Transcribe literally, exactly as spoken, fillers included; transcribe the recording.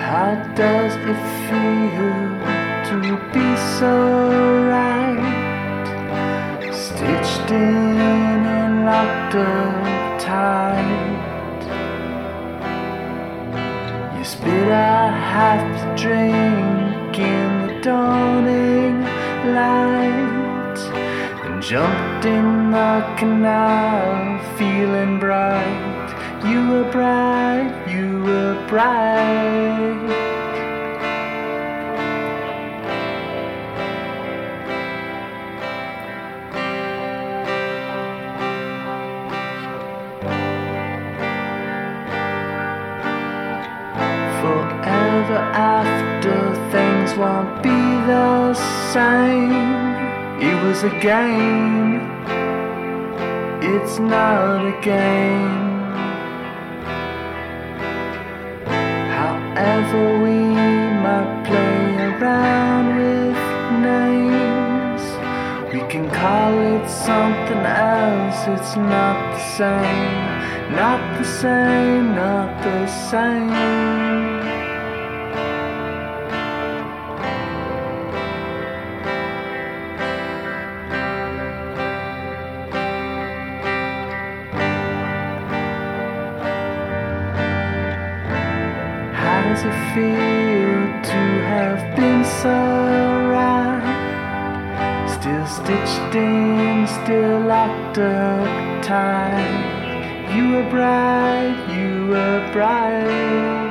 How does it feel to be so right? Stitched in and locked up tight. You spit out half the drink in the dawning light, and jumped in the canal feeling bright. You were bright, you were bright. Forever after, things won't be the same. It was a game, it's not a game. However we might play around with names, we can call it something else. It's not the same, not the same, not the same. How does it feel to have been so right? Still stitched in, still locked up tight. You were bright, you were bright.